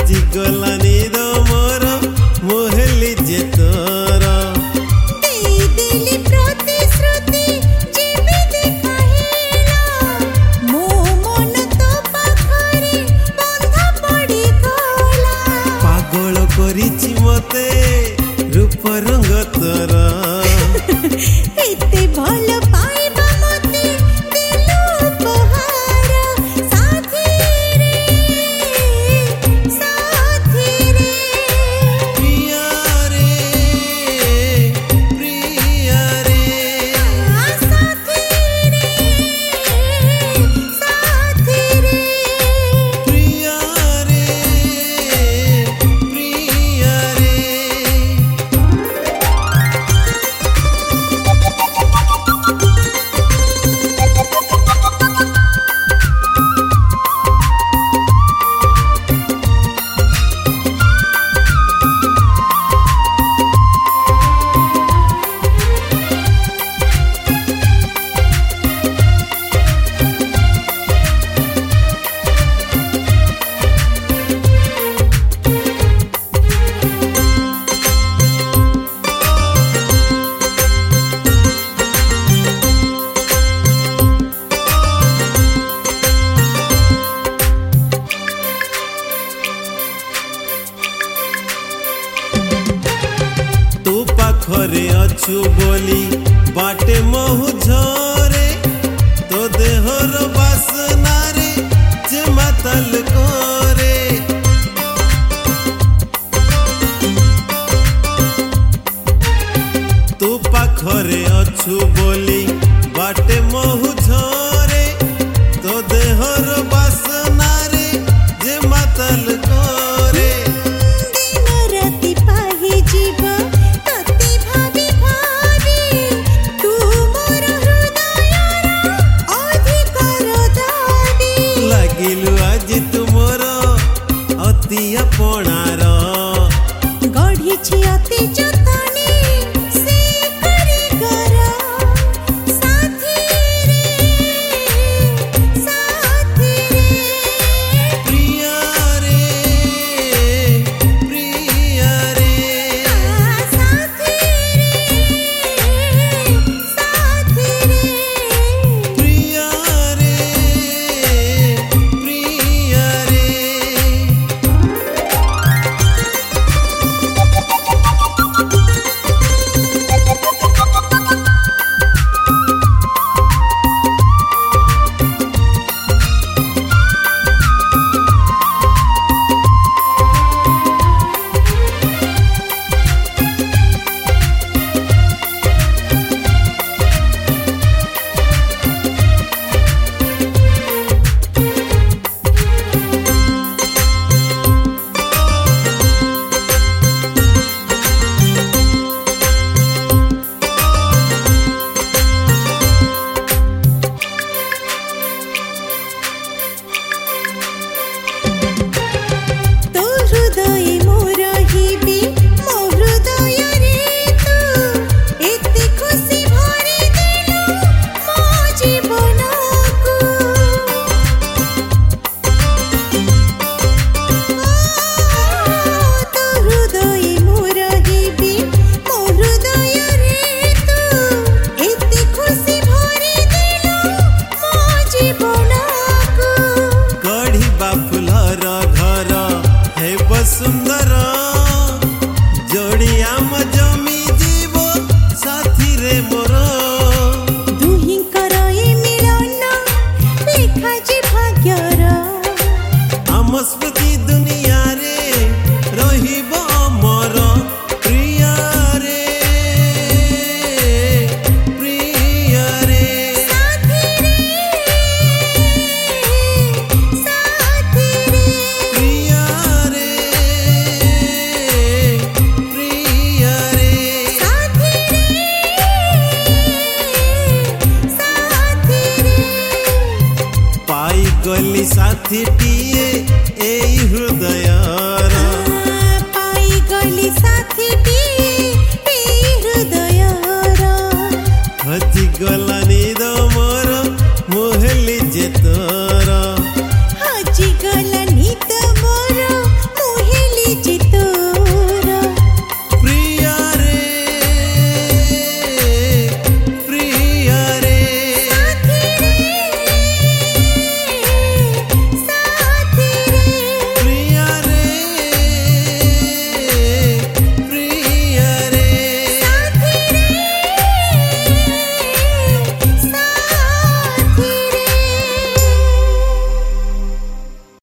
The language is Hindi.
हजिगलानी दो मोर मोहली जे तोर देली प्रतिश्रुति जेबे देखाहेला मो मन तो पाखरे बंधा पड़ी गला पागल करिछि मते रूप रंग तोर एते भल पाइबा मते दिलो उपहार साथी रे प्रिया रे प्रिया रे साथी रे प्रिया रे प्रिया रे तू पाखरे अछु बोली बाटे महु झरे तो देहर बासना रे जे मातल करे तू पाखरे अछु बोली बाटे महु झरे तो देहर बासना रे जे मातल करे दिन राति पाहि जीव तति भाबी भाबी तू मोर हृदयर अधिकार दाबी लागिलु आज तुमर अति अपणार गढ़िछि अति जतने से कारीगर साथी रे प्रिया रे प्रिया रे साथी रे प्रिया रे प्रिया रे तो हृदय मोर हिबी मो हृदय रे तू एते खुशी भरी देलु मो जीवन को तो हृदय मोर हिबी मो हृदय रे तू एते खुशी भरी देलु मो जीवन को गढ़ी बा फुलर घर है सुंदर